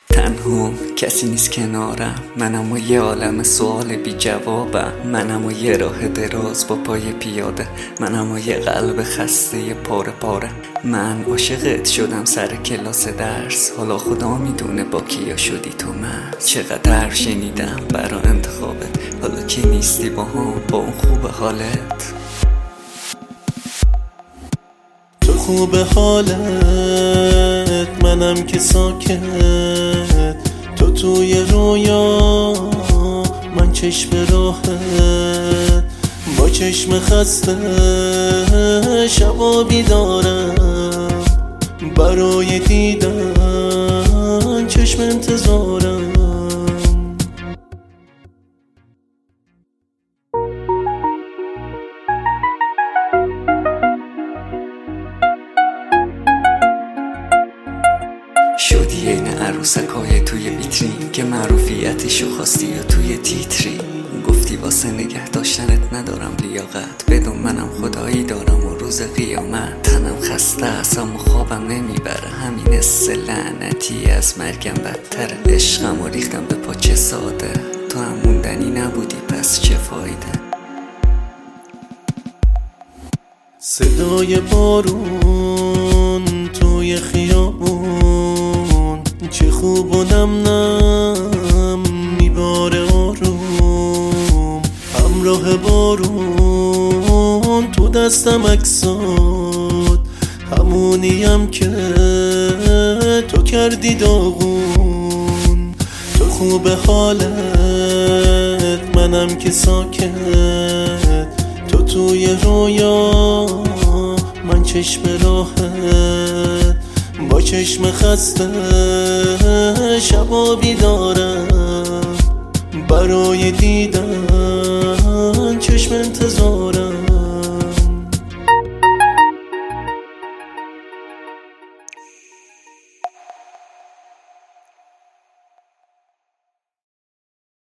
تنها کسی نیست کنارم، منم و یه عالم سوال بی جوابم، منم و یه راه دراز با پای پیاده، منم و یه قلب خسته پاره پاره. من عاشقت شدم سر کلاس درس، حالا خدا میدونه با کیا شدی تو مست. چقدر شنیدم برا انتخابت، حالا که نیستی با اون خوب حالت. تو خوب حالت، منم که ساکت، تو توی رویا، من چشم راحت، با چشم خسته شبا بیدارم، برای دیدن چشم انتظارم. شدی عین عروسکای توی ویترین که معروفیتشو خواستی و توی تیتری. گفتی واسه نگه داشتنت ندارم لیاقت، بدون منم خدایی دارم و روز قیامت. تنم خسته اصلا و خوابم نمیبره، همین حس لعنتی از مرگم بدتره. عشقم و ریختم به پاچه ساده، تو هم موندنی نبودی پس چه فایده. صدای بارون توی خیابون، چه خوب و نم نم میباره آروم، همراه بارون تو دستم عکسات، همونیم که تو کردی داغون. تو خوب حالت، منم که ساکت، تو توی رویا، من چشم راحت، با چشم خسته شبا بیدارم،